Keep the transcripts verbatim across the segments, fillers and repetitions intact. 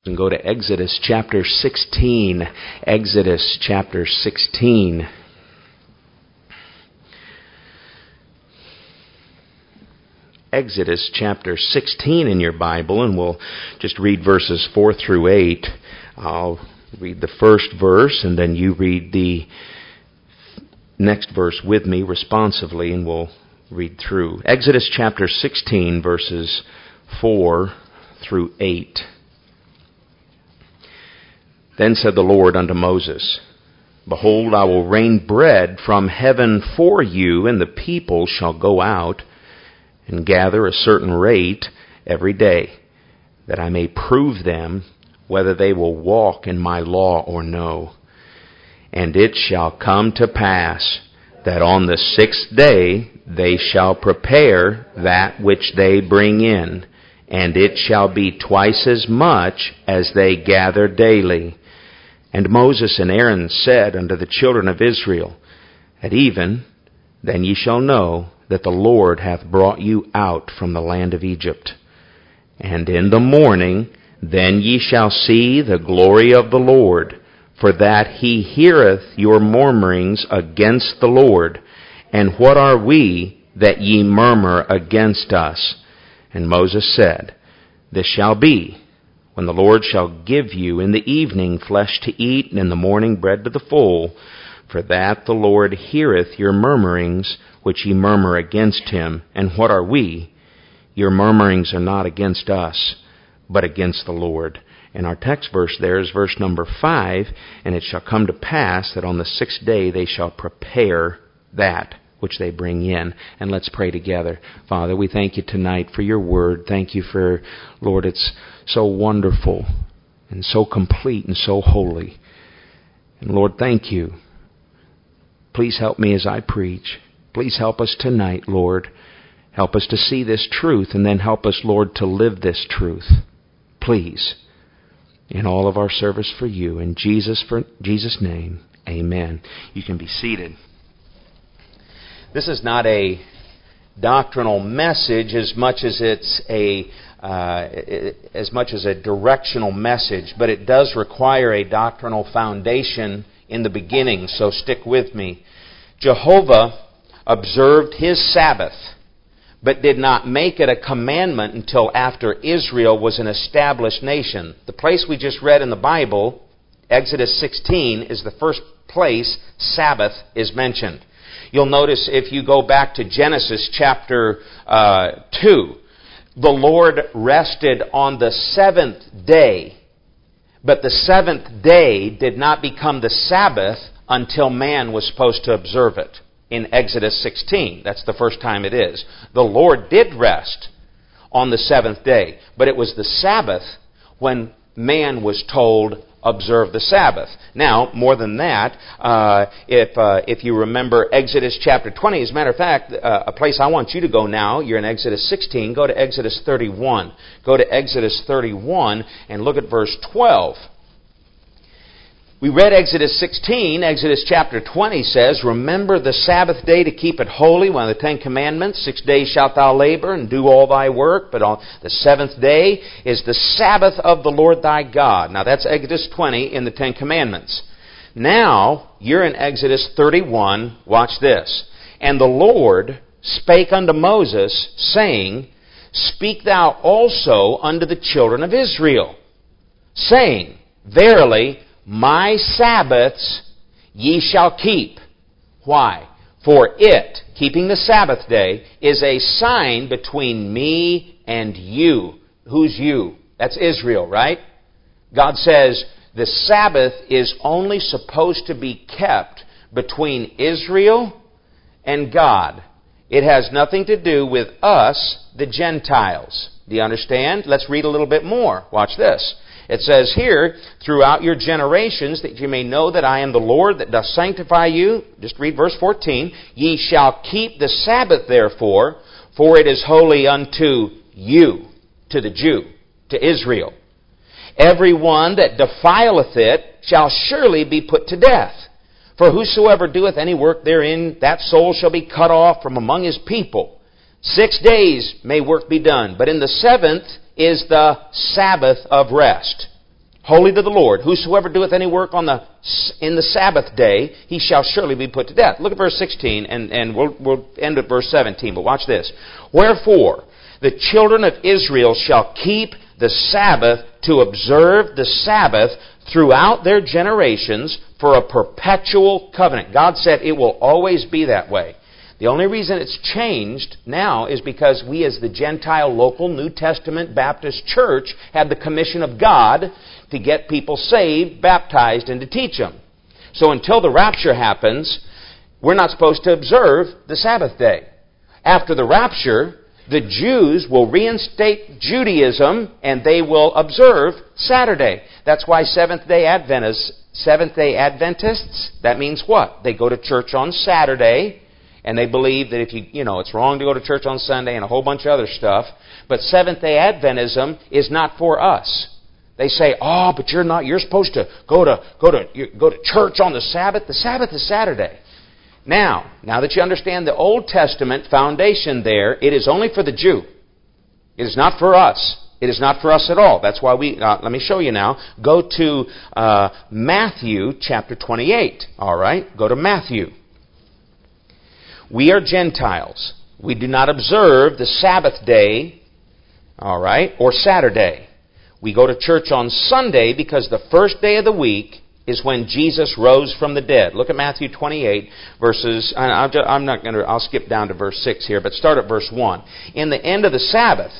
And go to Exodus chapter sixteen. Exodus chapter sixteen. Exodus chapter sixteen in your Bible, and we'll just read verses four through eight. I'll read the first verse, and then you read the next verse with me responsively, and we'll read through. Exodus chapter sixteen, verses four through eight. Then said the Lord unto Moses, Behold, I will rain bread from heaven for you, and the people shall go out and gather a certain rate every day, that I may prove them whether they will walk in my law or no. And it shall come to pass that on the sixth day they shall prepare that which they bring in, and it shall be twice as much as they gather daily. And Moses and Aaron said unto the children of Israel, At even, then ye shall know that the Lord hath brought you out from the land of Egypt. And in the morning, then ye shall see the glory of the Lord, for that he heareth your murmurings against the Lord. And what are we that ye murmur against us? And Moses said, This shall be, when the Lord shall give you in the evening flesh to eat, and in the morning bread to the full, for that the Lord heareth your murmurings, which ye murmur against him. And what are we? Your murmurings are not against us, but against the Lord. And our text verse there is verse number five, And it shall come to pass that on the sixth day they shall prepare that which they bring in. And let's pray together. Father, we thank you tonight for your word. Thank you for, Lord, it's so wonderful and so complete and so holy. And Lord, thank you. Please help me as I preach. Please help us tonight, Lord. Help us to see this truth, and then help us, Lord, to live this truth. Please, in all of our service for you. In Jesus, for Jesus' name, amen. You can be seated. This is not a doctrinal message as much as it's a uh, as much as a directional message, but it does require a doctrinal foundation in the beginning, so stick with me. Jehovah observed his Sabbath, but did not make it a commandment until after Israel was an established nation. The place we just read in the Bible, Exodus sixteen, is the first place Sabbath is mentioned. You'll notice if you go back to Genesis chapter uh, two, the Lord rested on the seventh day, but the seventh day did not become the Sabbath until man was supposed to observe it. In Exodus sixteen, that's the first time it is. The Lord did rest on the seventh day, but it was the Sabbath when man was told, observe the Sabbath. Now, more than that, uh, if uh, if you remember Exodus chapter twenty, as a matter of fact, uh, a place I want you to go now, you're in Exodus sixteen, go to Exodus thirty-one. Go to Exodus thirty-one and look at verse twelve. We read Exodus sixteen. Exodus chapter twenty says, Remember the Sabbath day to keep it holy, one of the Ten Commandments. Six days shalt thou labor and do all thy work, but on the seventh day is the Sabbath of the Lord thy God. Now that's Exodus twenty in the Ten Commandments. Now, you're in Exodus thirty-one. Watch this. And the Lord spake unto Moses, saying, Speak thou also unto the children of Israel, saying, Verily, my Sabbaths ye shall keep. Why? For it, keeping the Sabbath day, is a sign between me and you. Who's you? That's Israel, right? God says the Sabbath is only supposed to be kept between Israel and God. It has nothing to do with us, the Gentiles. Do you understand? Let's read a little bit more. Watch this. It says here, throughout your generations, that you may know that I am the Lord that doth sanctify you. Just read verse fourteen. Ye shall keep the Sabbath therefore, for it is holy unto you, to the Jew, to Israel. Every one that defileth it shall surely be put to death. For whosoever doeth any work therein, that soul shall be cut off from among his people. Six days may work be done, but in the seventh is the Sabbath of rest. holy to the Lord. Whosoever doeth any work on the in the Sabbath day, he shall surely be put to death. Look at verse sixteen, and, and we'll, we'll end at verse seventeen, but watch this. Wherefore, the children of Israel shall keep the Sabbath to observe the Sabbath throughout their generations for a perpetual covenant. God said it will always be that way. The only reason it's changed now is because we as the Gentile local New Testament Baptist church have the commission of God to get people saved, baptized, and to teach them. So until the rapture happens, we're not supposed to observe the Sabbath day. After the rapture, the Jews will reinstate Judaism and they will observe Saturday. That's why Seventh-day Adventists, Seventh-day Adventists, that means what? They go to church on Saturday. And they believe that if you, you know, it's wrong to go to church on Sunday and a whole bunch of other stuff. But Seventh-day Adventism is not for us. They say, oh, but you're not, you're supposed to go to, go to, you, go to church on the Sabbath. The Sabbath is Saturday. Now, now that you understand the Old Testament foundation there, it is only for the Jew. It is not for us. It is not for us at all. That's why we, uh, let me show you now. Go to uh, Matthew chapter twenty-eight. All right, go to Matthew. We are Gentiles. We do not observe the Sabbath day, all right, or Saturday. We go to church on Sunday because the first day of the week is when Jesus rose from the dead. Look at Matthew twenty-eight, verses, I'm not going to, I'll skip down to verse six here, but start at verse one. In the end of the Sabbath,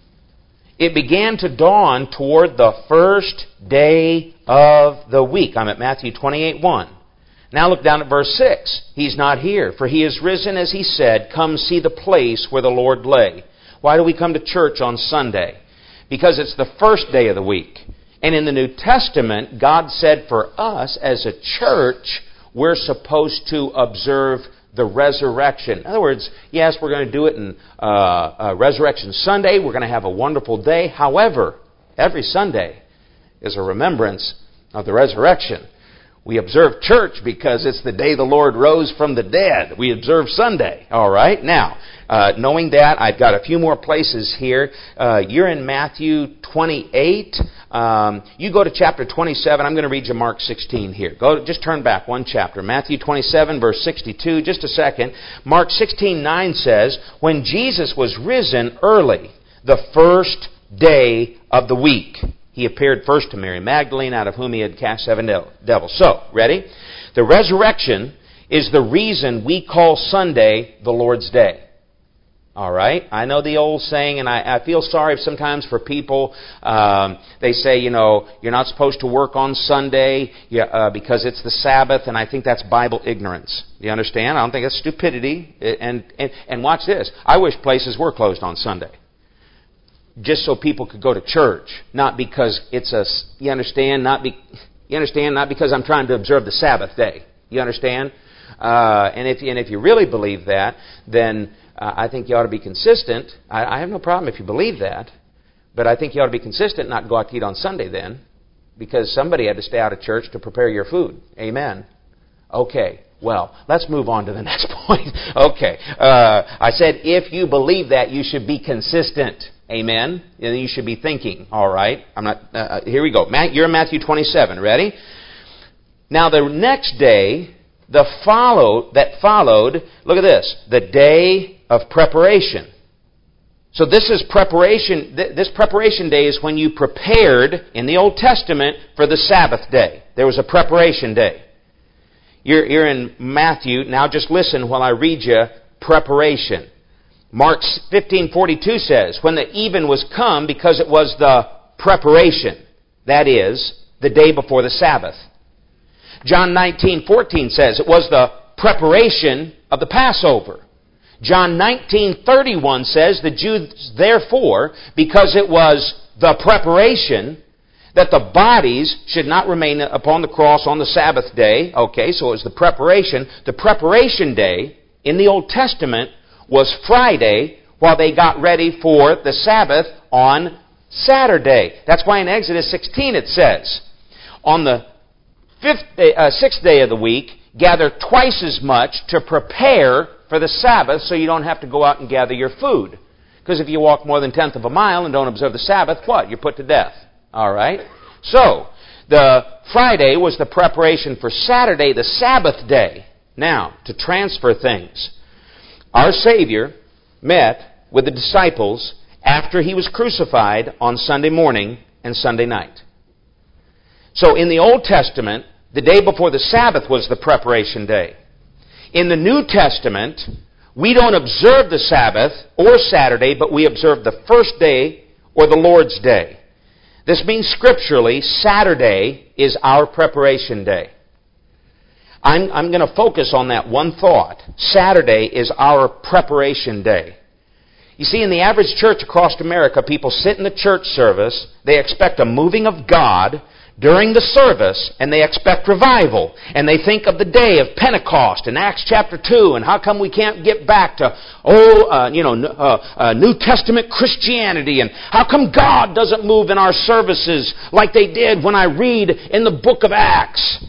it began to dawn toward the first day of the week. I'm at Matthew twenty-eight, one. Now look down at verse six. He's not here, for he is risen as he said, come see the place where the Lord lay. Why do we come to church on Sunday? Because it's the first day of the week. And in the New Testament, God said for us as a church, we're supposed to observe the resurrection. In other words, yes, we're going to do it in uh, uh, Resurrection Sunday. We're going to have a wonderful day. However, every Sunday is a remembrance of the resurrection. We observe church because it's the day the Lord rose from the dead. We observe Sunday. All right? Now, uh, knowing that, I've got a few more places here. Uh, you're in Matthew twenty-eight. Um, you go to chapter twenty-seven. I'm going to read you Mark sixteen here. Go, just turn back one chapter. Matthew twenty-seven, verse sixty-two. Just a second. Mark sixteen, nine says, when Jesus was risen early, the first day of the week, he appeared first to Mary Magdalene, out of whom he had cast seven devils. So, ready? The resurrection is the reason we call Sunday the Lord's Day. All right? I know the old saying, and I, I feel sorry sometimes for people. Um, they say, you know, you're not supposed to work on Sunday uh, because it's the Sabbath, and I think that's Bible ignorance. Do you understand? I don't think that's stupidity. And, and, and watch this. I wish places were closed on Sunday, just so people could go to church, not because it's a, you understand, not be, you understand, not because I'm trying to observe the Sabbath day. You understand? Uh, and if and if you really believe that, then uh, I think you ought to be consistent. I, I have no problem if you believe that, but I think you ought to be consistent, not go out to eat on Sunday then, because somebody had to stay out of church to prepare your food. Amen. Okay. Well, let's move on to the next point. Okay. Uh, I said if you believe that, you should be consistent. Amen? And you should be thinking, all right. I'm not. Uh, here we go. Matt, you're in Matthew twenty-seven. Ready? Now the next day, the follow that followed. Look at this. The day of preparation. So this is preparation. This preparation day is when you prepared in the Old Testament for the Sabbath day. There was a preparation day. You're, you're in Matthew. Now just listen while I read you preparation. Mark fifteen forty-two says, when the even was come, because it was the preparation, that is, the day before the Sabbath. John nineteen fourteen says, it was the preparation of the Passover. John nineteen thirty-one says, the Jews therefore, because it was the preparation, that the bodies should not remain upon the cross on the Sabbath day. Okay, so it was the preparation. The preparation day in the Old Testament was Friday, while they got ready for the Sabbath on Saturday. That's why in Exodus sixteen it says, on the fifth day, uh, sixth day of the week, gather twice as much to prepare for the Sabbath, so you don't have to go out and gather your food. Because if you walk more than a tenth of a mile and don't observe the Sabbath, what? You're put to death. All right? So, The Friday was the preparation for Saturday, the Sabbath day. Now, to transfer things. Our Savior met with the disciples after He was crucified on Sunday morning and Sunday night. So in the Old Testament, the day before the Sabbath was the preparation day. In the New Testament, we don't observe the Sabbath or Saturday, but we observe the first day or the Lord's Day. This means scripturally, Saturday is our preparation day. I'm, I'm going to focus on that one thought. Saturday is our preparation day. You see, in the average church across America, people sit in the church service, they expect a moving of God during the service, and they expect revival. And they think of the day of Pentecost in Acts chapter two, and how come we can't get back to, oh, uh, you know, uh, uh, New Testament Christianity, and how come God doesn't move in our services like they did when I read in the book of Acts?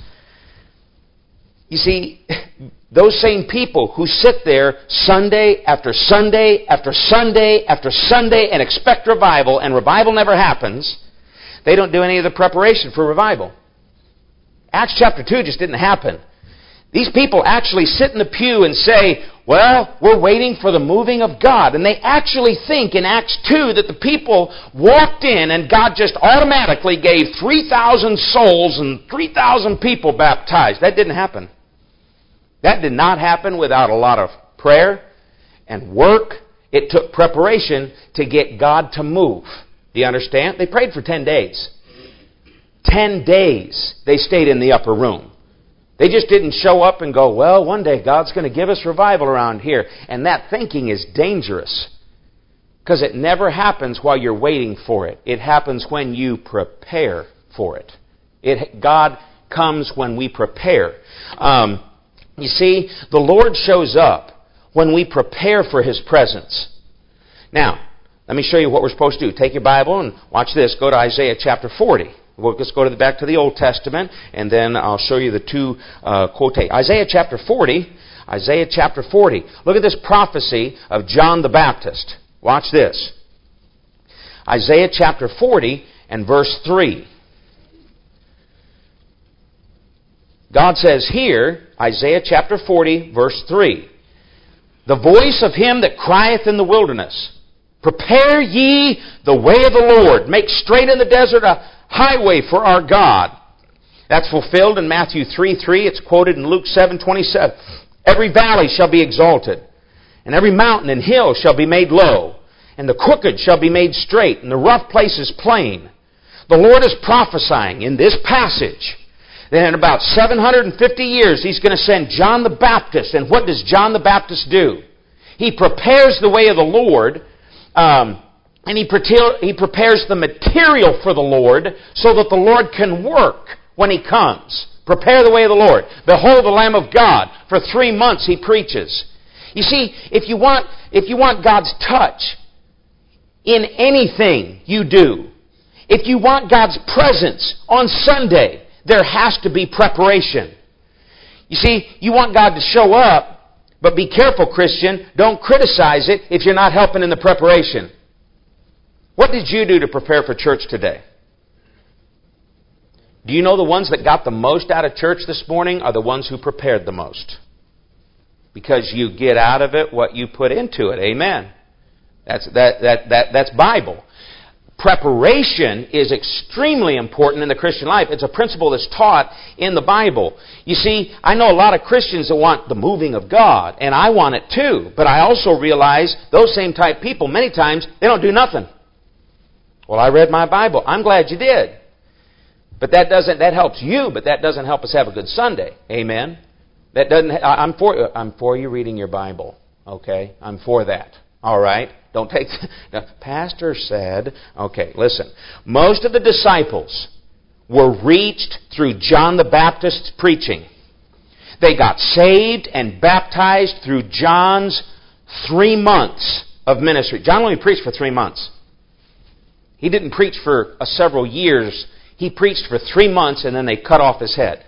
You see, those same people who sit there Sunday after Sunday after Sunday after Sunday and expect revival, and revival never happens, they don't do any of the preparation for revival. Acts chapter two just didn't happen. These people actually sit in the pew and say, well, we're waiting for the moving of God. And they actually think in Acts two that the people walked in and God just automatically gave three thousand souls and three thousand people baptized. That didn't happen. That did not happen without a lot of prayer and work. It took preparation to get God to move. Do you understand? They prayed for ten days. Ten days they stayed in the upper room. They just didn't show up and go, well, one day God's going to give us revival around here. And that thinking is dangerous. Because it never happens while you're waiting for it. It happens when you prepare for it. It God comes when we prepare. Um, you see, the Lord shows up when we prepare for His presence. Now, let me show you what we're supposed to do. Take your Bible and watch this. Go to Isaiah chapter forty. We'll just go to the, back to the Old Testament, and then I'll show you the two uh, quotations. Isaiah chapter forty. Isaiah chapter forty. Look at this prophecy of John the Baptist. Watch this. Isaiah chapter forty and verse three. God says here, Isaiah chapter forty, verse three, the voice of him that crieth in the wilderness, prepare ye the way of the Lord, make straight in the desert a highway for our God. That's fulfilled in Matthew three three. It's quoted in Luke seven twenty-seven. Every valley shall be exalted, and every mountain and hill shall be made low, and the crooked shall be made straight, and the rough places plain. The Lord is prophesying in this passage that in about seven hundred fifty years He's going to send John the Baptist. And what does John the Baptist do? He prepares the way of the Lord, um, and he, pre- he prepares the material for the Lord so that the Lord can work when He comes. Prepare the way of the Lord. Behold the Lamb of God. For three months He preaches. You see, if you want, if you want God's touch in anything you do, if you want God's presence on Sunday, there has to be preparation. You see, you want God to show up, but be careful, Christian. Don't criticize it if you're not helping in the preparation. What did you do to prepare for church today? Do you know the ones that got the most out of church this morning are the ones who prepared the most? Because you get out of it what you put into it. Amen. That's, that, that, that, that's Bible. Preparation is extremely important in the Christian life. It's a principle that's taught in the Bible. You see, I know a lot of Christians that want the moving of God, and I want it too. But I also realize those same type people, many times, they don't do nothing. Well, I read my Bible. I'm glad you did. But that doesn't, that helps you, but that doesn't help us have a good Sunday. Amen? That doesn't, I'm for, I'm for you reading your Bible. Okay? I'm for that. All right? Don't take... The pastor said... Okay, listen. Most of the disciples were reached through John the Baptist's preaching. They got saved and baptized through John's three months of ministry. John only preached for three months. He didn't preach for uh, several years. He preached for three months and then they cut off his head.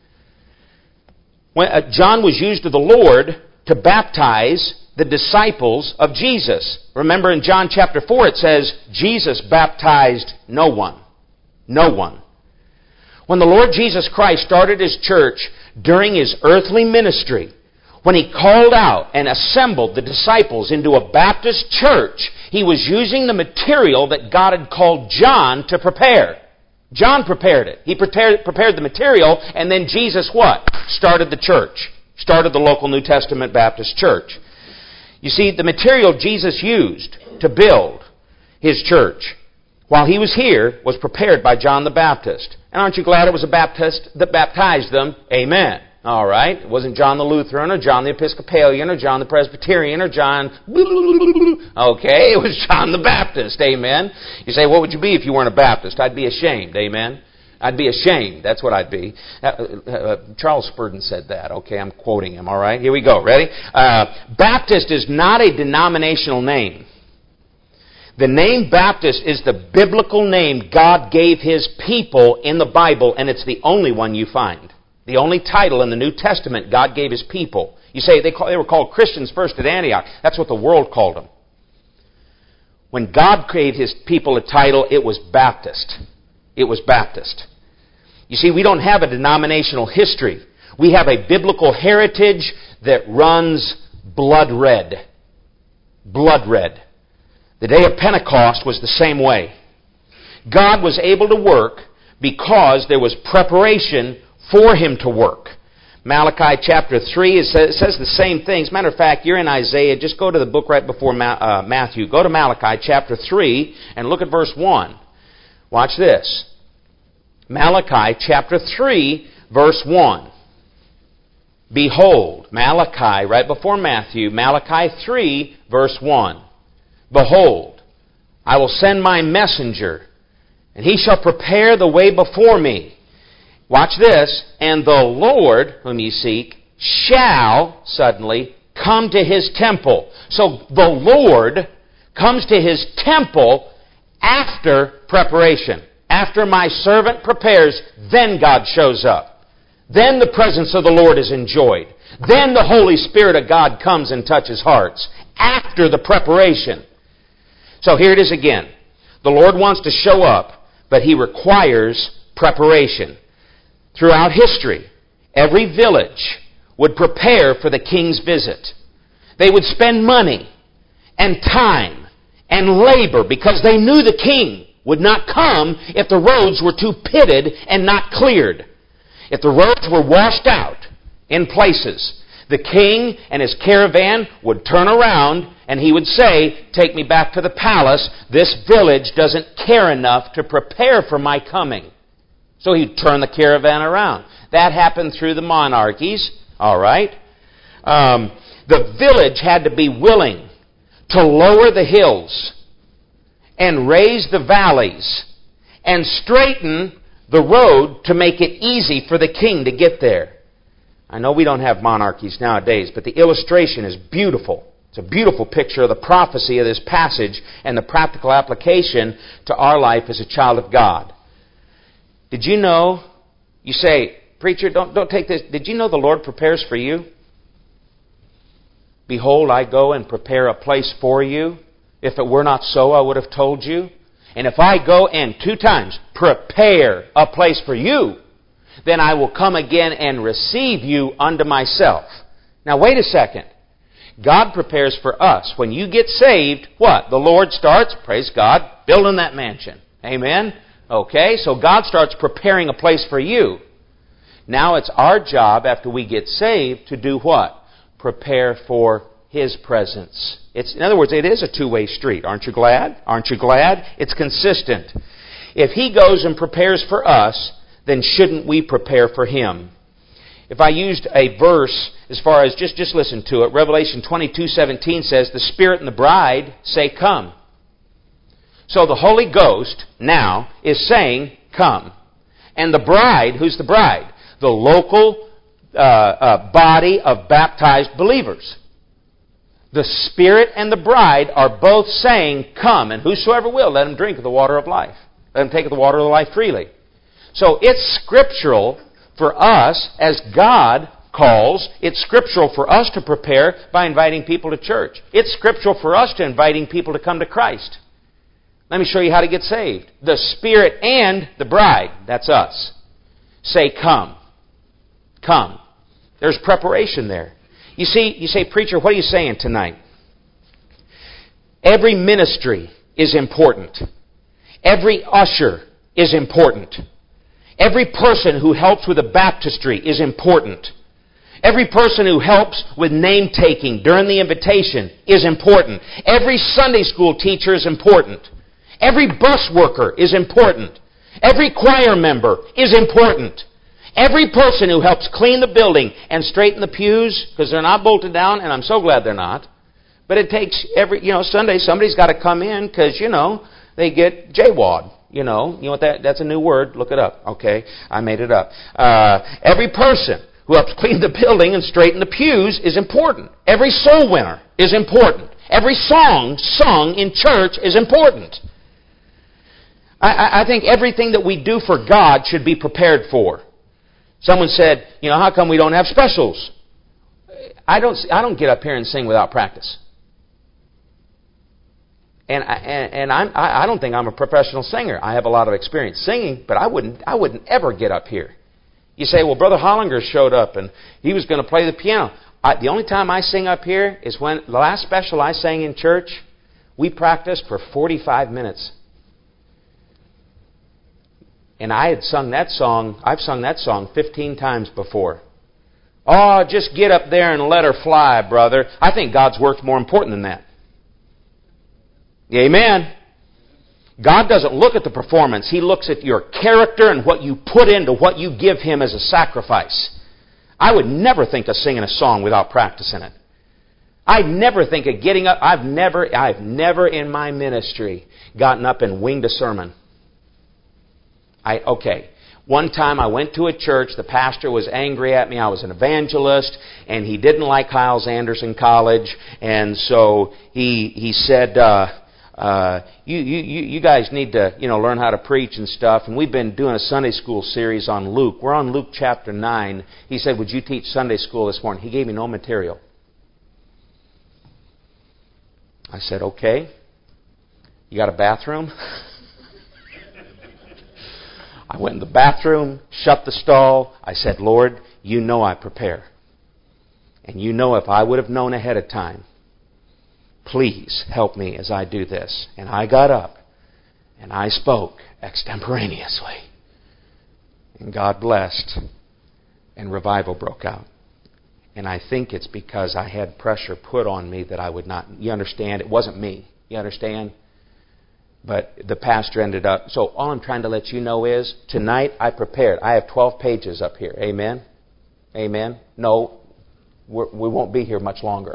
When uh, John was used of the Lord to baptize the disciples of Jesus. Remember in John chapter four it says, Jesus baptized no one. No one. When the Lord Jesus Christ started His church during His earthly ministry, when He called out and assembled the disciples into a Baptist church, He was using the material that God had called John to prepare. John prepared it. He prepared, prepared the material, and then Jesus what? Started the church. Started the local New Testament Baptist church. You see, the material Jesus used to build His church while He was here was prepared by John the Baptist. And aren't you glad it was a Baptist that baptized them? Amen. All right. It wasn't John the Lutheran or John the Episcopalian or John the Presbyterian or John... Okay, it was John the Baptist. Amen. You say, what would you be if you weren't a Baptist? I'd be ashamed. Amen. I'd be ashamed. That's what I'd be. Uh, uh, Charles Spurgeon said that. Okay, I'm quoting him. All right, here we go. Ready? Uh, Baptist is not a denominational name. The name Baptist is the biblical name God gave His people in the Bible, and it's the only one you find. The only title in the New Testament God gave His people. You say they, call, they were called Christians first at Antioch. That's what the world called them. When God gave His people a title, it was Baptist. It was Baptist. You see, we don't have a denominational history. We have a biblical heritage that runs blood red. Blood red. The day of Pentecost was the same way. God was able to work because there was preparation for Him to work. Malachi chapter three, it says, it says the same thing. As a matter of fact, you're in Isaiah. Just go to the book right before Ma- uh, Matthew. Go to Malachi chapter three and look at verse one. Watch this. Malachi chapter three, verse one. Behold, Malachi, right before Matthew, Malachi three, verse one. Behold, I will send my messenger, and he shall prepare the way before me. Watch this. And the Lord, whom ye seek, shall suddenly come to His temple. So the Lord comes to His temple after preparation. After my servant prepares, then God shows up. Then the presence of the Lord is enjoyed. Then the Holy Spirit of God comes and touches hearts. After the preparation. So here it is again. The Lord wants to show up, but He requires preparation. Throughout history, every village would prepare for the king's visit. They would spend money and time and labor because they knew the king would not come if the roads were too pitted and not cleared. If the roads were washed out in places, the king and his caravan would turn around and he would say, take me back to the palace. This village doesn't care enough to prepare for my coming. So he'd turn the caravan around. That happened through the monarchies. All right. Um, the village had to be willing to lower the hills and raise the valleys and straighten the road to make it easy for the king to get there. I know we don't have monarchies nowadays, but the illustration is beautiful. It's a beautiful picture of the prophecy of this passage and the practical application to our life as a child of God. Did you know, you say, preacher, don't, don't take this. Did you know the Lord prepares for you? Behold, I go and prepare a place for you. If it were not so, I would have told you. And if I go and two times prepare a place for you, then I will come again and receive you unto myself. Now wait a second. God prepares for us. When you get saved, what? The Lord starts, praise God, building that mansion. Amen? Okay, so God starts preparing a place for you. Now it's our job after we get saved to do what? Prepare for His presence. It's, in other words, it is a two-way street. Aren't you glad? Aren't you glad? It's consistent. If He goes and prepares for us, then shouldn't we prepare for Him? If I used a verse as far as, just, just listen to it. Revelation twenty-two seventeen says, the Spirit and the bride say, come. So the Holy Ghost now is saying, come. And the bride, who's the bride? The local uh, uh, body of baptized believers. The Spirit and the bride are both saying, come, and whosoever will, let him drink of the water of life. Let him take of the water of life freely. So it's scriptural for us, as God calls, it's scriptural for us to prepare by inviting people to church. It's scriptural for us to inviting people to come to Christ. Let me show you how to get saved. The Spirit and the bride, that's us. say, come. Come. There's preparation there. You see, you say, preacher, what are you saying tonight? Every ministry is important. Every usher is important. Every person who helps with a baptistry is important. Every person who helps with name taking during the invitation is important. Every Sunday school teacher is important. Every bus worker is important. Every choir member is important. Every person who helps clean the building and straighten the pews, because they're not bolted down, and I'm so glad they're not. But it takes every, you know, Sunday, somebody's got to come in because, you know, they get jaywad. You know, you know what that, that's a new word. Look it up. Okay. I made it up. Uh, every person who helps clean the building and straighten the pews is important. Every soul winner is important. Every song sung in church is important. I, I think everything that we do for God should be prepared for. Someone said, you know, how come we don't have specials? I don't, I don't get up here and sing without practice. And I, and, and I'm, I don't think I'm a professional singer. I have a lot of experience singing, but I wouldn't I wouldn't ever get up here. You say, well, Brother Hollinger showed up and he was going to play the piano. I, the only time I sing up here is when the last special I sang in church, we practiced for forty-five minutes. And I had sung that song, I've sung that song fifteen times before. Oh, just get up there and let her fly, brother. I think God's work's more important than that. Amen. God doesn't look at the performance. He looks at your character and what you put into what you give Him as a sacrifice. I would never think of singing a song without practicing it. I'd never think of getting up. I've never, I've never in my ministry gotten up and winged a sermon. I, okay. One time I went to a church, the pastor was angry at me, I was an evangelist, and he didn't like Hyles Anderson College, and so he he said, uh, uh, you, you, you guys need to, you know, learn how to preach and stuff, and we've been doing a Sunday school series on Luke. We're on Luke chapter nine. He said, would you teach Sunday school this morning? He gave me no material. I said, okay. You got a bathroom? I went in the bathroom, shut the stall. I said, Lord, you know I prepare. And you know if I would have known ahead of time, please help me as I do this. And I got up and I spoke extemporaneously. And God blessed and revival broke out. And I think it's because I had pressure put on me that I would not. You understand? It wasn't me. You understand? But the pastor ended up... So all I'm trying to let you know is, tonight I prepared. I have twelve pages up here. Amen? Amen? No, we're, we won't be here much longer.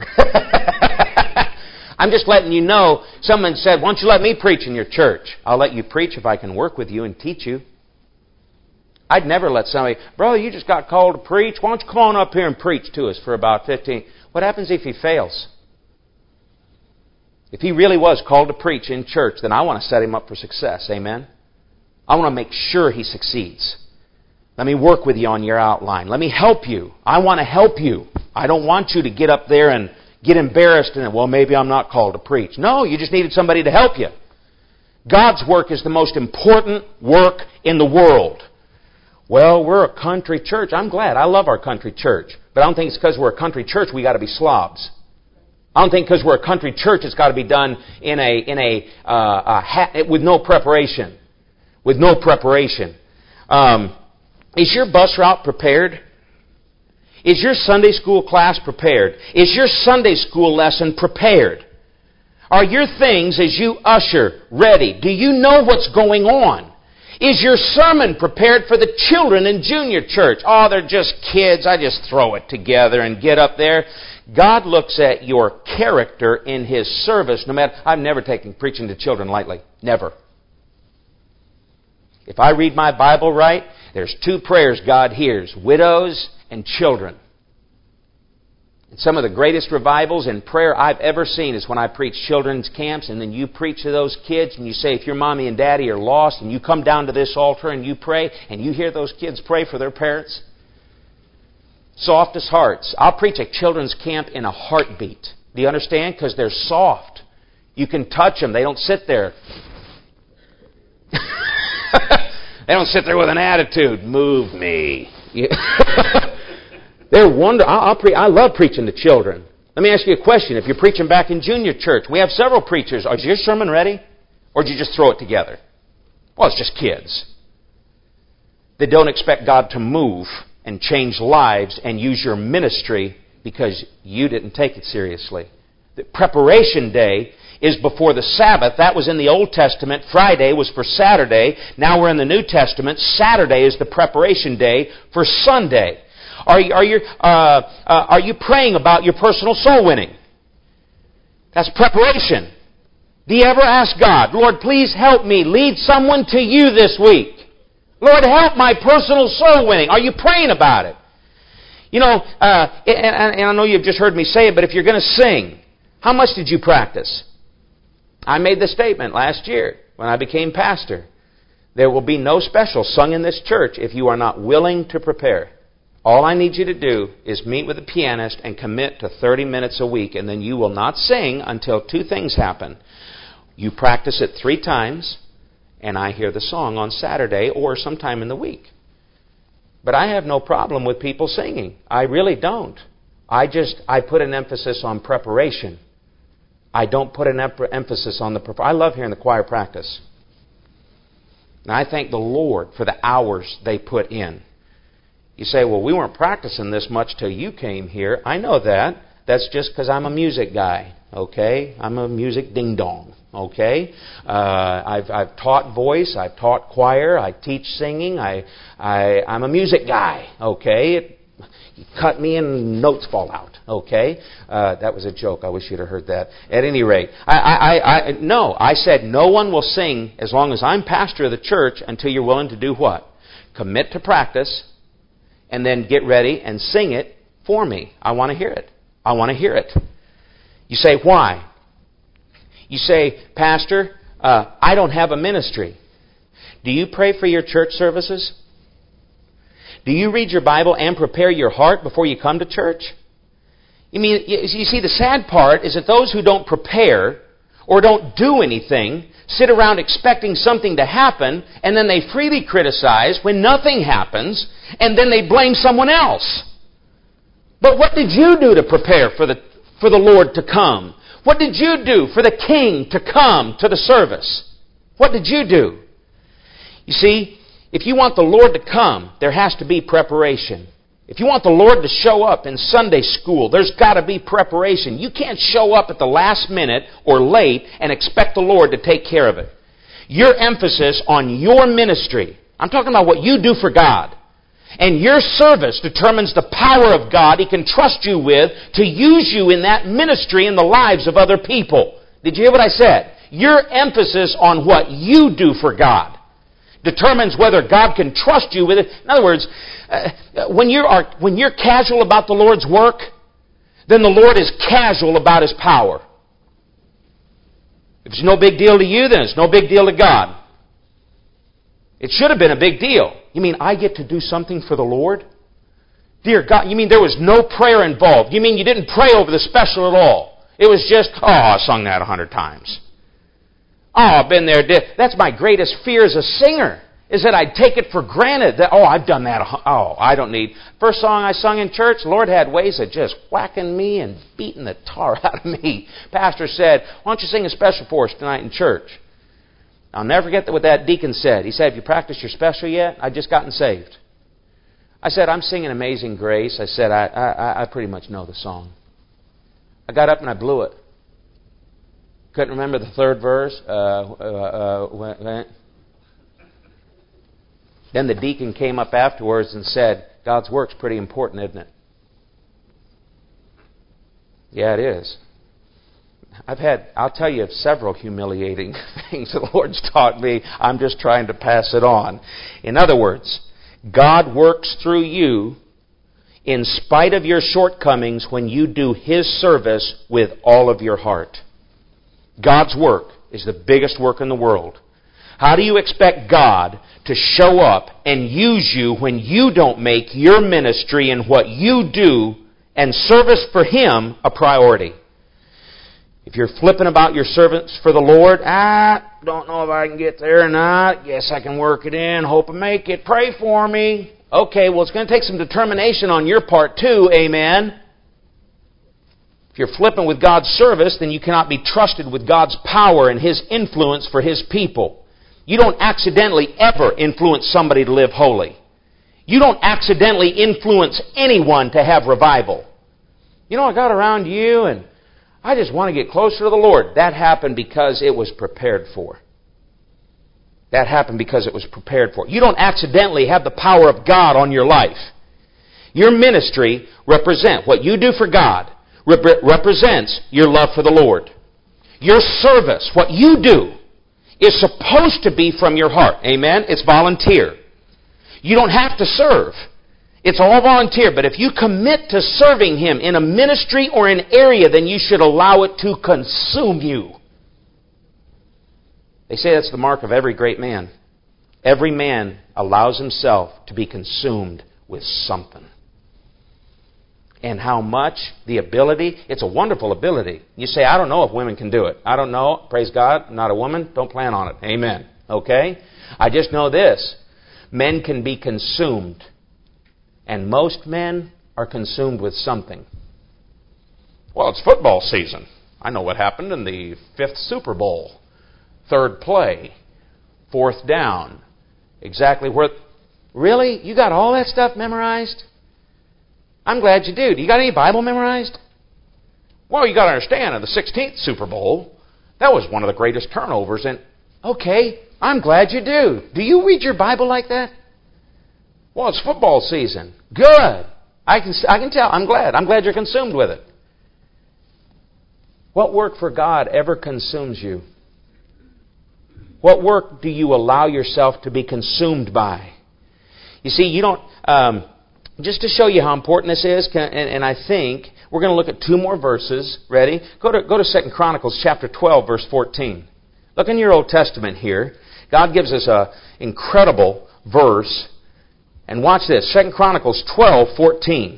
I'm just letting you know. Someone said, why don't you let me preach in your church? I'll let you preach if I can work with you and teach you. I'd never let somebody, brother, you just got called to preach. Why don't you come on up here and preach to us for about fifteen... What happens if he fails? If he really was called to preach in church, then I want to set him up for success. Amen? I want to make sure he succeeds. Let me work with you on your outline. Let me help you. I want to help you. I don't want you to get up there and get embarrassed and, well, maybe I'm not called to preach. No, you just needed somebody to help you. God's work is the most important work in the world. Well, we're a country church. I'm glad. I love our country church. But I don't think it's because we're a country church we got to be slobs. I don't think because we're a country church it's got to be done in a in a, uh, a ha- with no preparation. With no preparation. Um, is your bus route prepared? Is your Sunday school class prepared? Is your Sunday school lesson prepared? Are your things as you usher ready? Do you know what's going on? Is your sermon prepared for the children in junior church? Oh, they're just kids. I just throw it together and get up there. God looks at your character in His service. No matter, I've never taken preaching to children lightly. Never. If I read my Bible right, there's two prayers God hears. Widows and children. And some of the greatest revivals in prayer I've ever seen is when I preach children's camps and then you preach to those kids and you say, if your mommy and daddy are lost and you come down to this altar and you pray and you hear those kids pray for their parents. Softest hearts. I'll preach a children's camp in a heartbeat. Do you understand? Because they're soft. You can touch them. They don't sit there. They don't sit there with an attitude. Move me. They're wonder. I'll, I'll pre- I love preaching to children. Let me ask you a question. If you're preaching back in junior church, we have several preachers. Is your sermon ready? Or did you just throw it together? Well, it's just kids. They don't expect God to move and change lives and use your ministry because you didn't take it seriously. The preparation day is before the Sabbath. That was in the Old Testament. Friday was for Saturday. Now we're in the New Testament. Saturday is the preparation day for Sunday. Are you, are you, uh, uh, are you praying about your personal soul winning? That's preparation. Do you ever ask God, Lord, please help me lead someone to you this week? Lord, help my personal soul winning. Are you praying about it? You know, uh, and, and I know you've just heard me say it, but if you're going to sing, how much did you practice? I made the statement last year when I became pastor. There will be no special sung in this church if you are not willing to prepare. All I need you to do is meet with a pianist and commit to thirty minutes a week, and then you will not sing until two things happen. You practice it three times, and I hear the song on Saturday or sometime in the week. But I have no problem with people singing. I really don't. I just, I put an emphasis on preparation. I don't put an emphasis on the... Prep- I love hearing the choir practice. And I thank the Lord for the hours they put in. You say, well, we weren't practicing this much till you came here. I know that. That's just because I'm a music guy, okay? I'm a music ding-dong, okay? Uh, I've, I've taught voice. I've taught choir. I teach singing. I, I, I'm a music guy, okay? It, you cut me and notes fall out, okay? Uh, that was a joke. I wish you'd have heard that. At any rate, I, I, I, no, I said no one will sing as long as I'm pastor of the church until you're willing to do what? Commit to practice and then get ready and sing it for me. I want to hear it. I want to hear it. You say, why? You say, Pastor, uh, I don't have a ministry. Do you pray for your church services? Do you read your Bible and prepare your heart before you come to church? You mean, you see, the sad part is that those who don't prepare or don't do anything sit around expecting something to happen, and then they freely criticize when nothing happens, and then they blame someone else. But what did you do to prepare for the, for the Lord to come? What did you do for the King to come to the service? What did you do? You see, if you want the Lord to come, there has to be preparation. If you want the Lord to show up in Sunday school, there's got to be preparation. You can't show up at the last minute or late and expect the Lord to take care of it. Your emphasis on your ministry, I'm talking about what you do for God, and your service determines the power of God He can trust you with to use you in that ministry in the lives of other people. Did you hear what I said? Your emphasis on what you do for God determines whether God can trust you with it. In other words, uh, when you are when you're casual about the Lord's work, then the Lord is casual about His power. If it's no big deal to you, then it's no big deal to God. It should have been a big deal. You mean I get to do something for the Lord? Dear God, you mean there was no prayer involved? You mean you didn't pray over the special at all? It was just, oh, I sung that a hundred times. Oh, I've been there. That's my greatest fear as a singer, is that I take it for granted that, oh, I've done that. Oh, I don't need. First song I sung in church, the Lord had ways of just whacking me and beating the tar out of me. Pastor said, why don't you sing a special for us tonight in church? I'll never forget what that deacon said. He said, have you practiced your special yet? I've just gotten saved. I said, I'm singing Amazing Grace. I said, I, I, I pretty much know the song. I got up and I blew it. Couldn't remember the third verse. Uh, uh, uh, went, went. Then the deacon came up afterwards and said, God's work's pretty important, isn't it? Yeah, it is. I've had, I'll tell you of several humiliating things the Lord's taught me. I'm just trying to pass it on. In other words, God works through you in spite of your shortcomings when you do His service with all of your heart. God's work is the biggest work in the world. How do you expect God to show up and use you when you don't make your ministry and what you do and service for Him a priority? If you're flipping about your servants for the Lord, ah, don't know if I can get there or not. Guess I can work it in. Hope I make it. Pray for me. Okay, well, it's going to take some determination on your part too. Amen. If you're flipping with God's service, then you cannot be trusted with God's power and His influence for His people. You don't accidentally ever influence somebody to live holy. You don't accidentally influence anyone to have revival. You know, I got around you and I just want to get closer to the Lord. That happened because it was prepared for. That happened because it was prepared for. You don't accidentally have the power of God on your life. Your ministry represents what you do for God. Rep- represents your love for the Lord. Your service, what you do, is supposed to be from your heart. Amen? It's volunteer. You don't have to serve. It's all volunteer. But if you commit to serving Him in a ministry or an area, then you should allow it to consume you. They say that's the mark of every great man. Every man allows himself to be consumed with something. And how much the ability, it's a wonderful ability. You say, I don't know if women can do it. I don't know. Praise God. I'm not a woman. Don't plan on it. Amen. Okay? I just know this. Men can be consumed. And most men are consumed with something. Well, it's football season. I know what happened in the fifth Super Bowl. Third play. Fourth down. Exactly where... Really? You got all that stuff memorized? I'm glad you do. Do you got any Bible memorized? Well, you got to understand, in the sixteenth Super Bowl, that was one of the greatest turnovers. And okay, I'm glad you do. Do you read your Bible like that? Well, it's football season. Good. I can I can tell. I'm glad. I'm glad you're consumed with it. What work for God ever consumes you? What work do you allow yourself to be consumed by? You see, you don't... Um, Just to show you how important this is, and I think we're going to look at two more verses. Ready? Go to go to Second Chronicles chapter twelve, verse fourteen. Look in your Old Testament here. God gives us an incredible verse. And watch this. Second Chronicles twelve, fourteen.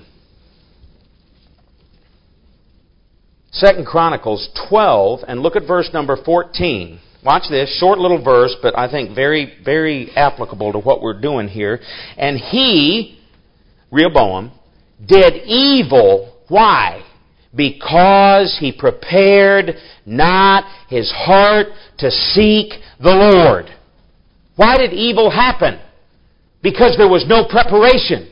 Second Chronicles twelve, and look at verse number fourteen. Watch this. Short little verse, but I think very, very applicable to what we're doing here. And he... Rehoboam, did evil. Why? Because he prepared not his heart to seek the Lord. Why did evil happen? Because there was no preparation.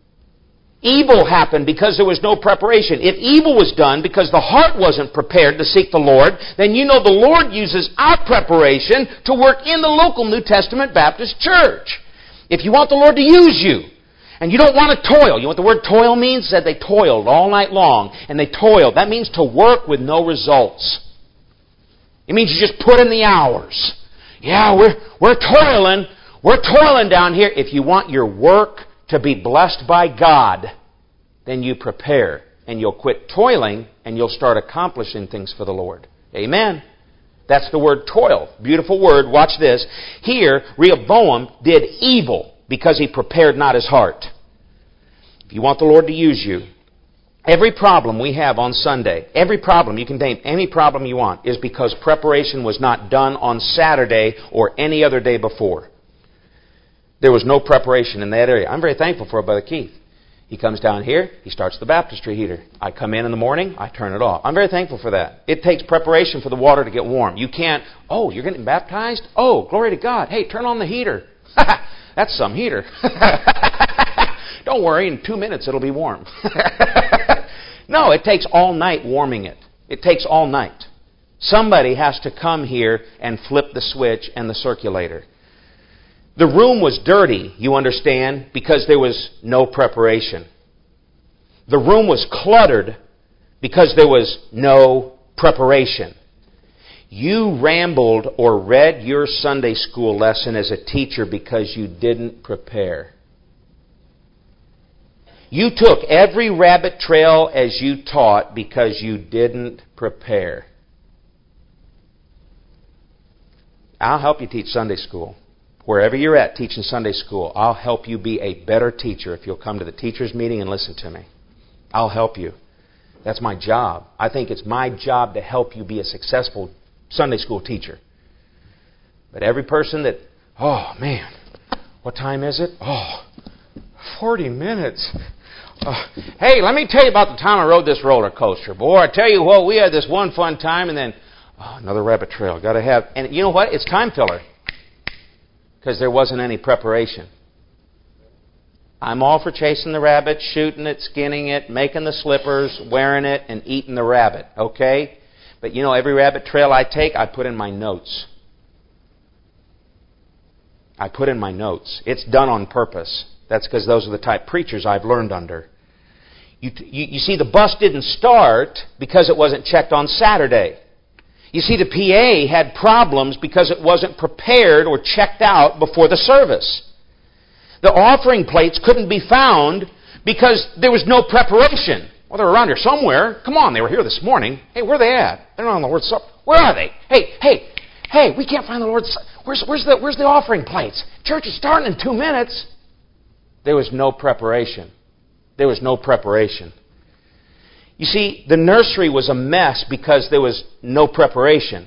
Evil happened because there was no preparation. If evil was done because the heart wasn't prepared to seek the Lord, then you know the Lord uses our preparation to work in the local New Testament Baptist church. If you want the Lord to use you, and you don't want to toil. You know what the word toil means? It said they toiled all night long. And they toiled. That means to work with no results. It means you just put in the hours. Yeah, we're, we're toiling. We're toiling down here. If you want your work to be blessed by God, then you prepare. And you'll quit toiling and you'll start accomplishing things for the Lord. Amen. That's the word toil. Beautiful word. Watch this. Here, Rehoboam did evil because he prepared not his heart. If you want the Lord to use you, every problem we have on Sunday, every problem, you can name any problem you want, is because preparation was not done on Saturday or any other day before. There was no preparation in that area. I'm very thankful for Brother Keith. He comes down here, he starts the baptistry heater. I come in in the morning, I turn it off. I'm very thankful for that. It takes preparation for the water to get warm. You can't, oh, you're getting baptized? Oh, glory to God. Hey, turn on the heater. That's some heater. Don't worry, in two minutes it'll be warm. No, it takes all night warming it. It takes all night. Somebody has to come here and flip the switch and the circulator. The room was dirty, you understand, because there was no preparation. The room was cluttered because there was no preparation. You rambled or read your Sunday school lesson as a teacher because you didn't prepare. You took every rabbit trail as you taught because you didn't prepare. I'll help you teach Sunday school. Wherever you're at teaching Sunday school, I'll help you be a better teacher if you'll come to the teacher's meeting and listen to me. I'll help you. That's my job. I think it's my job to help you be a successful Sunday school teacher. But every person that, oh man, what time is it? Oh, forty minutes. Uh, hey, let me tell you about the time I rode this roller coaster. Boy, I tell you what, we had this one fun time, and then oh, another rabbit trail. Got to have, and you know what? It's time filler because there wasn't any preparation. I'm all for chasing the rabbit, shooting it, skinning it, making the slippers, wearing it, and eating the rabbit. Okay, but you know, every rabbit trail I take, I put in my notes. I put in my notes. It's done on purpose. That's because those are the type preachers I've learned under. You, you, you see, the bus didn't start because it wasn't checked on Saturday. You see, the P A had problems because it wasn't prepared or checked out before the service. The offering plates couldn't be found because there was no preparation. Well, they're around here somewhere. Come on, they were here this morning. Hey, where are they at? They're not on the Lord's Supper. Where are they? Hey, hey, hey, we can't find the Lord's Supper. Where's, where's, the, where's the offering plates? Church is starting in two minutes. There was no preparation. There was no preparation. You see, the nursery was a mess because there was no preparation.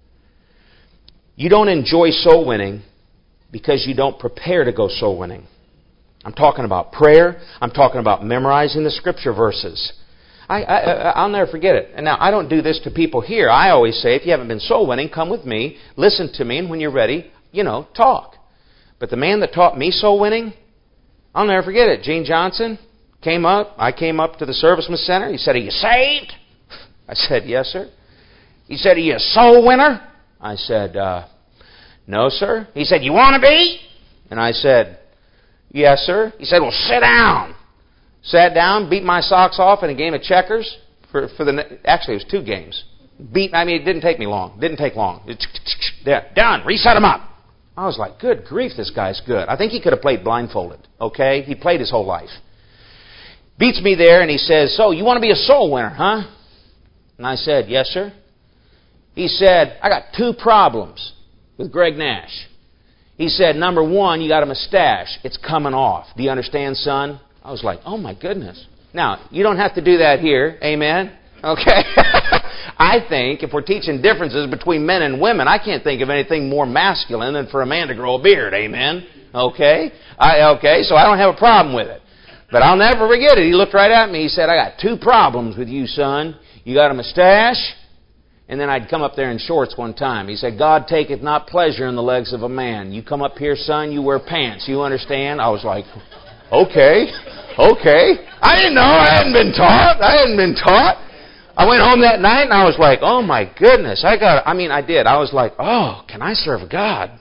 You don't enjoy soul winning because you don't prepare to go soul winning. I'm talking about prayer. I'm talking about memorizing the scripture verses. I, I, I'll never forget it. And now, I don't do this to people here. I always say, if you haven't been soul winning, come with me, listen to me, and when you're ready, you know, talk. But the man that taught me soul winning, I'll never forget it. Gene Johnson came up. I came up to the serviceman center. He said, "Are you saved?" I said, "Yes, sir." He said, "Are you a soul winner?" I said, uh, "No, sir." He said, "You want to be?" And I said, "Yes, sir." He said, "Well, sit down." Sat down, beat my socks off in a game of checkers. For, for the Actually, it was two games. Beat. I mean, it didn't take me long. Didn't take long. There, done. Reset him up. I was like, good grief, this guy's good. I think he could have played blindfolded. Okay? He played his whole life. Beats me there, and he says, "So, you want to be a soul winner, huh?" And I said, "Yes, sir." He said, "I got two problems with Greg Nash." He said, "Number one, you got a mustache. It's coming off. Do you understand, son?" I was like, oh my goodness. Now, you don't have to do that here. Amen? Okay? I think if we're teaching differences between men and women, I can't think of anything more masculine than for a man to grow a beard. Amen? Okay? I, okay, so I don't have a problem with it. But I'll never forget it. He looked right at me. He said, "I got two problems with you, son. You got a mustache." And then I'd come up there in shorts one time. He said, "God taketh not pleasure in the legs of a man. You come up here, son, you wear pants. You understand?" I was like, okay, okay. I didn't know. I hadn't been taught. I hadn't been taught. I went home that night and I was like, oh my goodness. I got, I mean, I did. I was like, oh, can I serve God?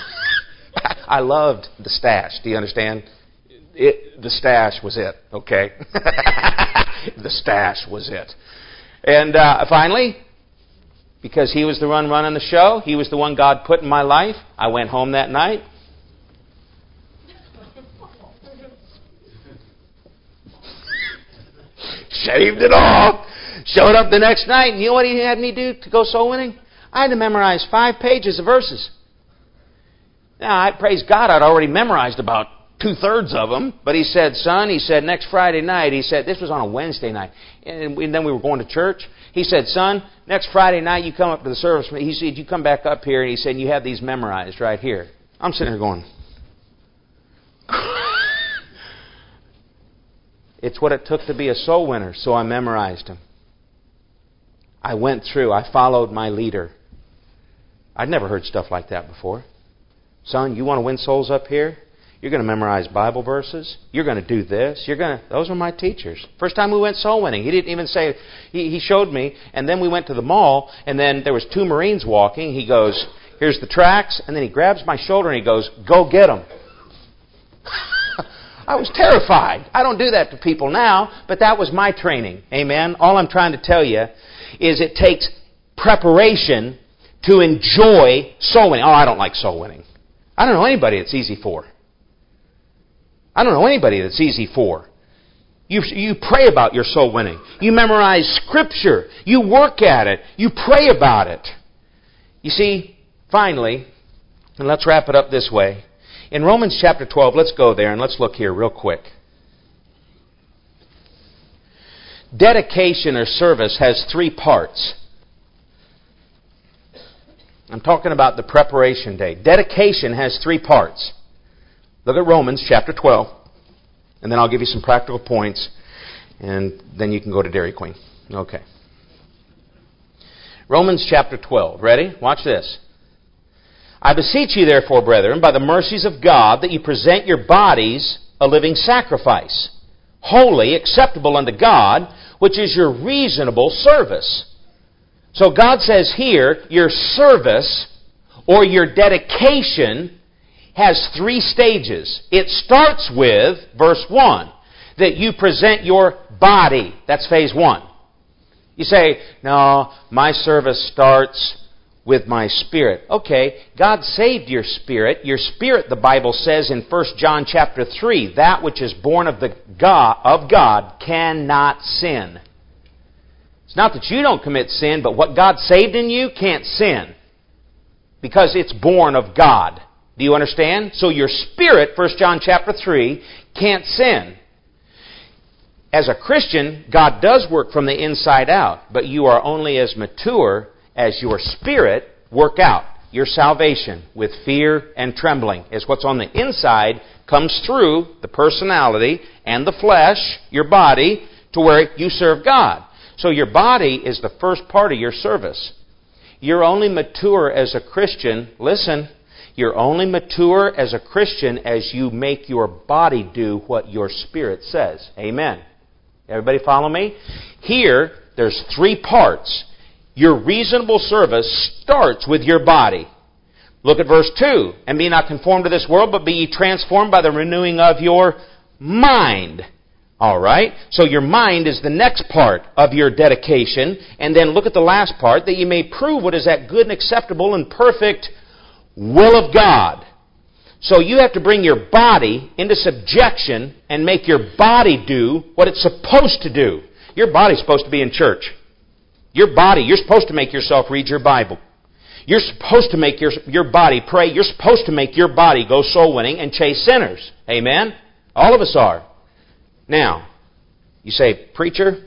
I loved the stash. Do you understand? It, the stash was it, okay? The stash was it. And uh, finally, because he was the one running the show, he was the one God put in my life, I went home that night. Shaved it off. Showed up the next night, and you know what he had me do to go soul winning? I had to memorize five pages of verses. Now, I praise God, I'd already memorized about two-thirds of them. But he said, son, he said, next Friday night, he said, this was on a Wednesday night, and then we were going to church. He said, son, next Friday night, you come up to the service. He said, you come back up here, and he said, you have these memorized right here. I'm sitting here going, it's what it took to be a soul winner, so I memorized them. I went through, I followed my leader. I'd never heard stuff like that before. Son, you want to win souls up here? You're going to memorize Bible verses. You're going to do this. You're going to. Those were my teachers. First time we went soul winning, he didn't even say. He, he showed me, and then we went to the mall, and then there was two Marines walking. He goes, "Here's the tracks," and then he grabs my shoulder and he goes, "Go get them." I was terrified. I don't do that to people now, but that was my training. Amen. All I'm trying to tell you is it takes preparation to enjoy soul winning. Oh, I don't like soul winning. I don't know anybody it's easy for. I don't know anybody that's easy for. You, you pray about your soul winning. You memorize Scripture. You work at it. You pray about it. You see, finally, and let's wrap it up this way. In Romans chapter twelve, let's go there and let's look here real quick. dedication or service has three parts. I'm talking about the preparation day. Dedication has three parts. Look at Romans chapter twelve, and then I'll give you some practical points, and then you can go to Dairy Queen. Okay. Romans chapter twelve. Ready? Watch this. I beseech you, therefore, brethren, by the mercies of God, that you present your bodies a living sacrifice, holy, acceptable unto God, which is your reasonable service. So God says here, your service or your dedication has three stages. It starts with, verse one, that you present your body. That's phase one. You say, no, my service starts with my spirit. Okay, God saved your spirit. Your spirit, the Bible says in First John chapter three, that which is born of the God of God cannot sin. It's not that you don't commit sin, but what God saved in you can't sin. Because it's born of God. Do you understand? So your spirit, First John chapter three, can't sin. As a Christian, God does work from the inside out, but you are only as mature as your spirit work out your salvation with fear and trembling. As what's on the inside comes through the personality and the flesh, your body, to where you serve God. So your body is the first part of your service. You're only mature as a Christian, listen, you're only mature as a Christian as you make your body do what your spirit says. Amen. Everybody follow me? Here, there's three parts. Your reasonable service starts with your body. Look at verse two. And be not conformed to this world, but be ye transformed by the renewing of your mind. All right? So your mind is the next part of your dedication. And then look at the last part, that ye may prove what is that good and acceptable and perfect will of God. So you have to bring your body into subjection and make your body do what it's supposed to do. Your body's supposed to be in church. Your body, you're supposed to make yourself read your Bible. You're supposed to make your, your body pray. You're supposed to make your body go soul winning and chase sinners. Amen? All of us are. Now, you say, preacher,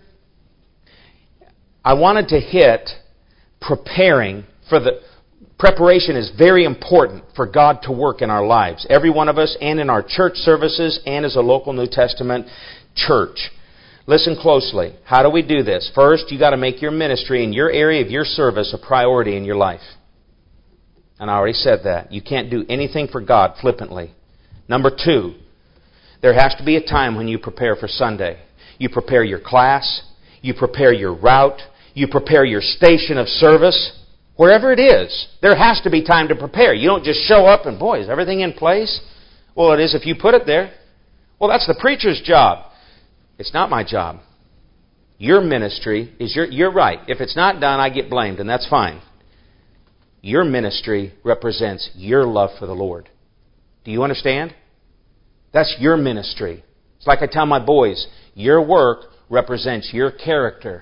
I wanted to hit preparing for the... Preparation is very important for God to work in our lives. Every one of us, and in our church services, and as a local New Testament church. Listen closely. How do we do this? First, you got to make your ministry and your area of your service a priority in your life. And I already said that. You can't do anything for God flippantly. Number two, there has to be a time when you prepare for Sunday. You prepare your class. You prepare your route. You prepare your station of service. Wherever it is, there has to be time to prepare. You don't just show up and, boy, is everything in place? Well, it is if you put it there. Well, that's the preacher's job. It's not my job. Your ministry is your... You're right. If it's not done, I get blamed, and that's fine. Your ministry represents your love for the Lord. Do you understand? That's your ministry. It's like I tell my boys, your work represents your character.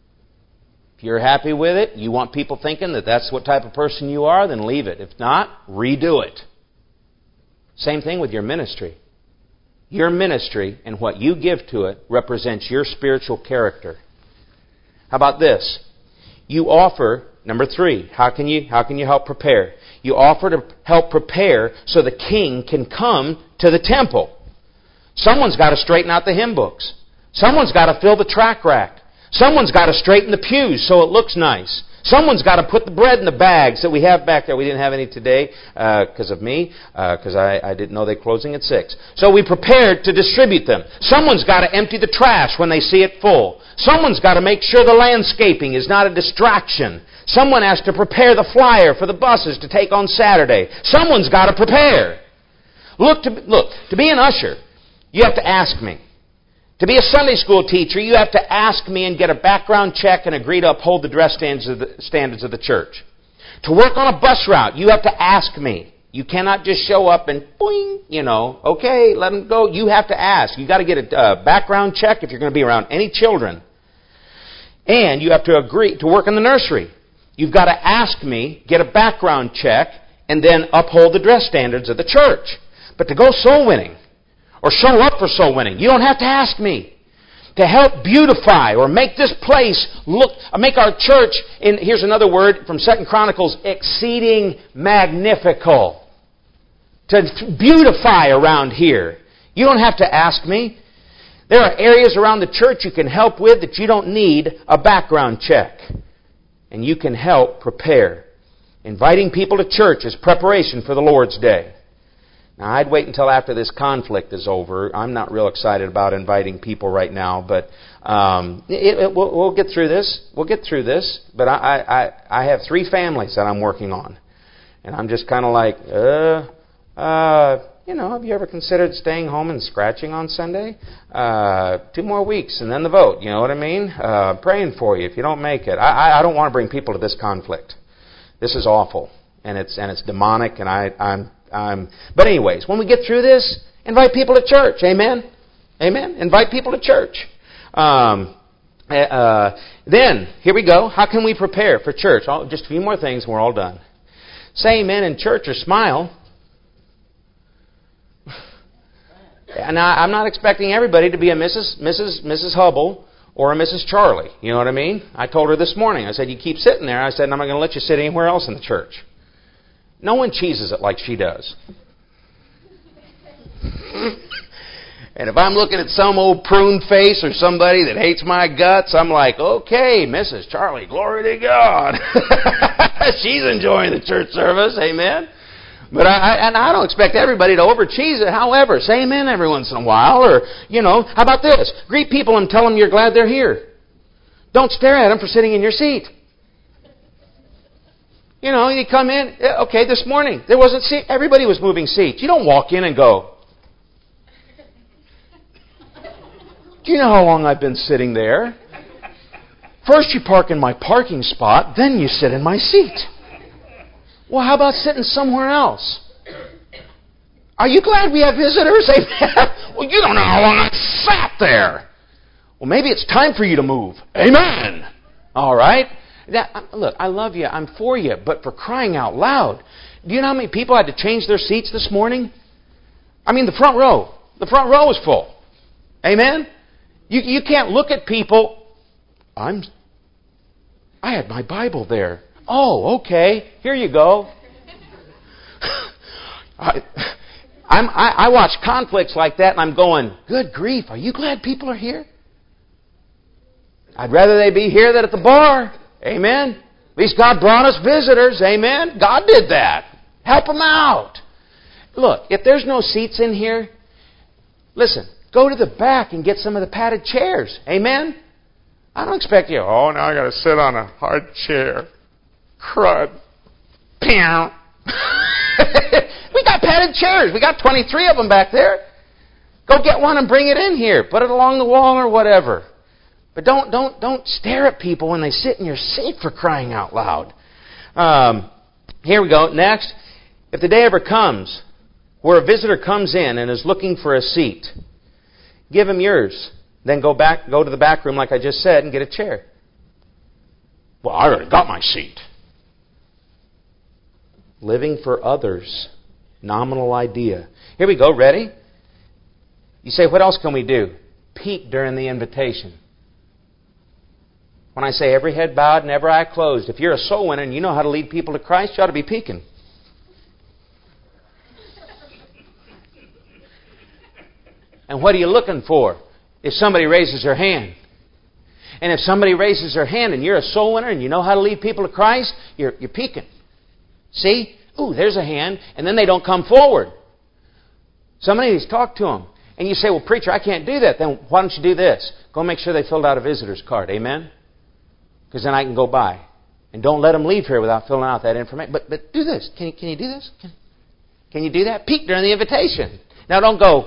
If you're happy with it, you want people thinking that that's what type of person you are, then leave it. If not, redo it. Same thing with your ministry. Your ministry and what you give to it represents your spiritual character. How about this? You offer, number three, how can you, how can you help prepare? You offer to help prepare so the king can come to the temple. Someone's got to straighten out the hymn books. Someone's got to fill the track rack. Someone's got to straighten the pews so it looks nice. Someone's got to put the bread in the bags that we have back there. We didn't have any today because uh, of me, because uh, I, I didn't know they're closing at six. So we prepared to distribute them. Someone's got to empty the trash when they see it full. Someone's got to make sure the landscaping is not a distraction. Someone has to prepare the flyer for the buses to take on Saturday. Someone's got to prepare. Look, to, look, to be an usher, you have to ask me. To be a Sunday school teacher, you have to ask me and get a background check and agree to uphold the dress standards of the, standards of the church. To work on a bus route, you have to ask me. You cannot just show up and boing, you know, okay, let them go. You have to ask. You got to get a uh, background check if you're going to be around any children. And you have to agree to work in the nursery. You've got to ask me, get a background check, and then uphold the dress standards of the church. But to go soul winning, or show up for soul winning, you don't have to ask me. to help beautify or make this place look, make our church, in, here's another word from Second Chronicles, exceeding magnifical. To beautify around here. You don't have to ask me. There are areas around the church you can help with that you don't need a background check. And you can help prepare. Inviting people to church is preparation for the Lord's Day. Now, I'd wait until after this conflict is over. I'm not real excited about inviting people right now, but um, it, it, we'll, we'll get through this. We'll get through this. But I, I, I have three families that I'm working on. And I'm just kind of like, uh... Uh, you know, have you ever considered staying home and scratching on Sunday? Uh, two more weeks and then the vote, you know what I mean? Uh, praying for you if you don't make it. I, I don't want to bring people to this conflict. This is awful. And it's, and it's demonic and I, I'm, I'm, but anyways, when we get through this, invite people to church. Amen? Amen? Invite people to church. Um, uh, then, here we go. How can we prepare for church? Oh, just a few more things and we're all done. Say amen in church or smile. And I, I'm not expecting everybody to be a Missus Missus Missus Hubble or a Missus Charlie. You know what I mean? I told her this morning. I said, you keep sitting there. I said, I'm not going to let you sit anywhere else in the church. No one cheeses it like she does. And if I'm looking at some old prune face or somebody that hates my guts, I'm like, okay, Missus Charlie, glory to God. She's enjoying the church service. Amen. But I, I, and I don't expect everybody to over-cheese it. However, say amen every once in a while. Or, you know, how about this? Greet people and tell them you're glad they're here. Don't stare at them for sitting in your seat. You know, you come in, okay, this morning, there wasn't seat. Everybody was moving seats. You don't walk in and go, do you know how long I've been sitting there? First you park in my parking spot, then you sit in my seat. Well, how about sitting somewhere else? Are you glad we have visitors? Amen. Well, you don't know how long I sat there. Well, maybe it's time for you to move. Amen. All right. That, look, I love you. I'm for you. But for crying out loud, do you know how many people had to change their seats this morning? I mean, the front row. The front row was full. Amen. You you can't look at people. I'm. I had my Bible there. Oh, okay. Here you go. I, I'm, I, I watch conflicts like that and I'm going, good grief, are you glad people are here? I'd rather they be here than at the bar. Amen. At least God brought us visitors. Amen. God did that. Help them out. Look, if there's no seats in here, listen, go to the back and get some of the padded chairs. Amen. I don't expect you, oh, now I got to sit on a hard chair. Crud. We got padded chairs. We got twenty-three of them back there. Go get one and bring it in here. Put it along the wall or whatever. But don't don't don't stare at people when they sit in your seat, for crying out loud. Um, here we go. Next, if the day ever comes where a visitor comes in and is looking for a seat, give him yours. Then go back, go to the back room like I just said and get a chair. Well, I already got my seat. Living for others. Nominal idea. Here we go. Ready? You say, what else can we do? Peek during the invitation. When I say every head bowed and every eye closed, if you're a soul winner and you know how to lead people to Christ, you ought to be peeking. And what are you looking for? If somebody raises their hand. And if somebody raises their hand and you're a soul winner and you know how to lead people to Christ, you're, you're peeking. See? Ooh, there's a hand. And then they don't come forward. Somebody needs to talk to them. And you say, well, preacher, I can't do that. Then why don't you do this? Go make sure they filled out a visitor's card. Amen? Because then I can go by. And don't let them leave here without filling out that information. But but do this. Can you, can you do this? Can, can you do that? Peek during the invitation. Now don't go...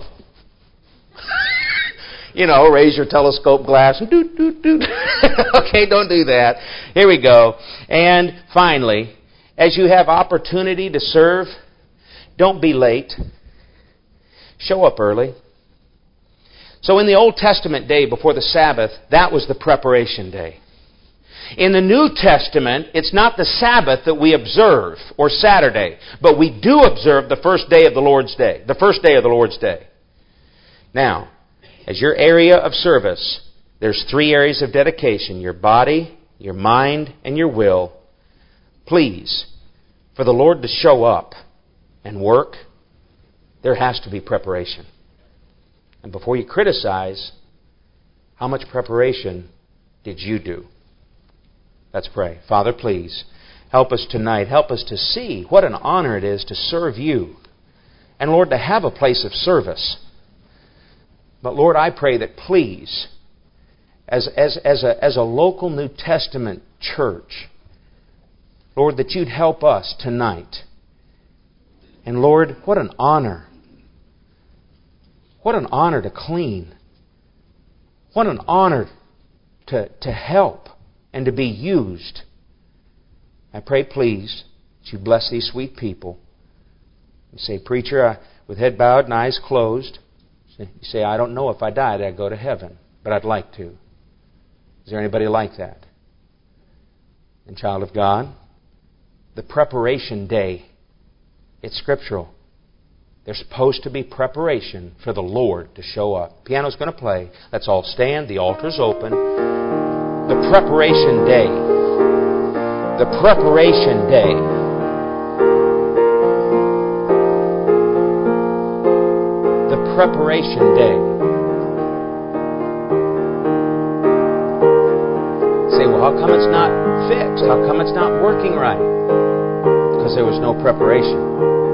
You know, raise your telescope glass. And doot, doot, doot. Okay, don't do that. Here we go. And finally, as you have opportunity to serve, don't be late. Show up early. So in the Old Testament day before the Sabbath, that was the preparation day. In the New Testament, it's not the Sabbath that we observe, or Saturday, but we do observe the first day of the Lord's day, the first day of the Lord's day. Now, as your area of service, There's three areas of dedication: your body, your mind, and your will. Please, for the Lord to show up and work, there has to be preparation. And before you criticize, how much preparation did you do? Let's pray. Father, please, help us tonight. Help us to see what an honor it is to serve you. And Lord, to have a place of service. But Lord, I pray that please, as, as, as, a, as a local New Testament church, Lord, that you'd help us tonight. And Lord, what an honor. What an honor to clean. What an honor to, to help and to be used. I pray, please, that you bless these sweet people. You say, preacher, I, with head bowed and eyes closed, you say, I don't know if I died, I'd go to heaven, but I'd like to. Is there anybody like that? And child of God, the preparation day, it's scriptural. There's supposed to be preparation for the Lord to show up. Piano's going to play. Let's all stand. The altar's open. The preparation day. The preparation day. The preparation day. Say, well, how come it's not fixed? How come it's not working right? Because there was no preparation.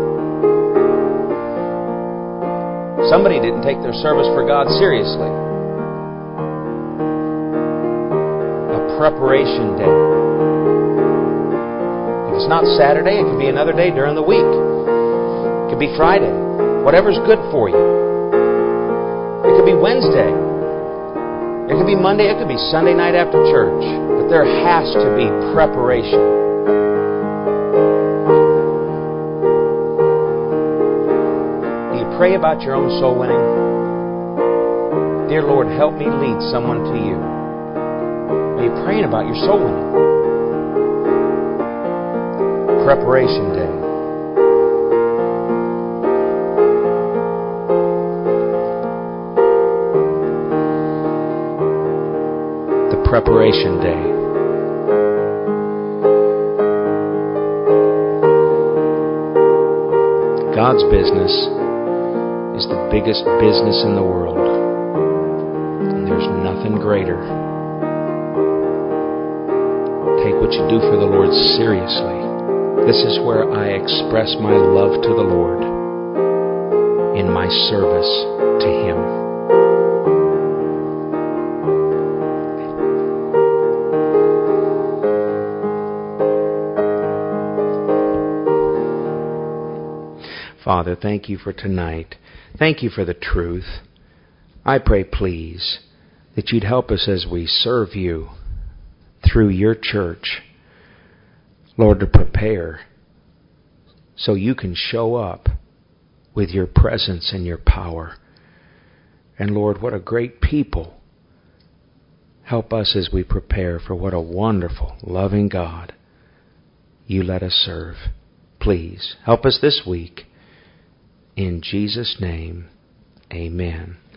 Somebody didn't take their service for God seriously. A preparation day. If it's not Saturday, it could be another day during the week. It could be Friday. Whatever's good for you. It could be Wednesday. It could be Monday. It could be Sunday night after church. But there has to be preparation. Pray about your own soul winning. Dear Lord, help me lead someone to you. Are you praying about your soul winning? Preparation day. The preparation day. God's business is the biggest business in the world. And there's nothing greater. Take what you do for the Lord seriously. This is where I express my love to the Lord in my service to Him. Father, thank you for tonight. Thank you for the truth. I pray, please, that you'd help us as we serve you through your church, Lord, to prepare so you can show up with your presence and your power. And Lord, what a great people. Help us as we prepare for what a wonderful, loving God you let us serve. Please, help us this week. In Jesus' name, amen.